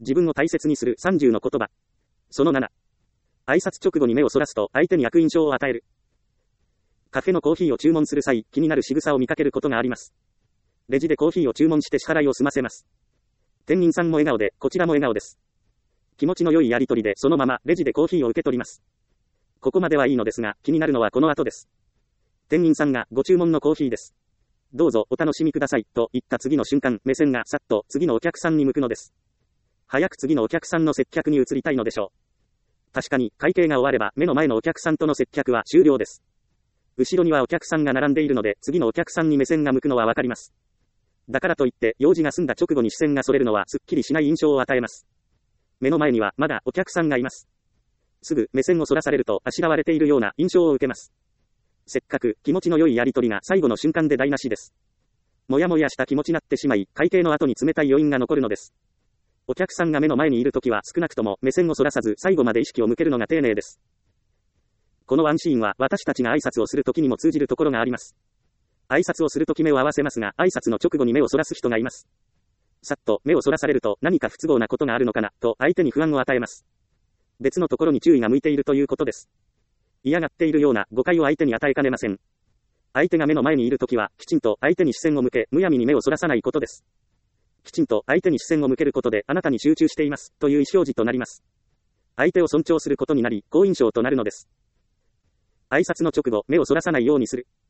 自分を大切にする30の言葉。その7。挨拶直後に目をそらすと相手に悪印象を与える。カフェのコーヒーを注文する際、気になる仕草を見かけることがあります。レジでコーヒーを注文して支払いを済ませます。店員さんも笑顔で、こちらも笑顔です。気持ちの良いやりとりでそのままレジでコーヒーを受け取ります。ここまではいいのですが、気になるのはこの後です。店員さんがご注文のコーヒーです。どうぞお楽しみくださいと言った次の瞬間、目線がさっと次のお客さんに向くのです。早く次のお客さんの接客に移りたいのでしょう。確かに会計が終われば目の前のお客さんとの接客は終了です。後ろにはお客さんが並んでいるので次のお客さんに目線が向くのはわかります。だからといって用事が済んだ直後に視線がそれるのはすっきりしない印象を与えます。目の前にはまだお客さんがいます。すぐ目線をそらされるとあしらわれているような印象を受けます。せっかく気持ちの良いやりとりが最後の瞬間で台無しです。もやもやした気持ちになってしまい、会計の後に冷たい余韻が残るのです。お客さんが目の前にいるときは少なくとも目線をそらさず最後まで意識を向けるのが丁寧です。このワンシーンは私たちが挨拶をするときにも通じるところがあります。挨拶をするとき目を合わせますが、挨拶の直後に目をそらす人がいます。さっと目をそらされると何か不都合なことがあるのかなと相手に不安を与えます。別のところに注意が向いているということです。嫌がっているような誤解を相手に与えかねません。相手が目の前にいるときはきちんと相手に視線を向け、むやみに目をそらさないことです。きちんと相手に視線を向けることであなたに集中していますという意思表示となります。相手を尊重することになり、好印象となるのです。挨拶の直後、目をそらさないようにする。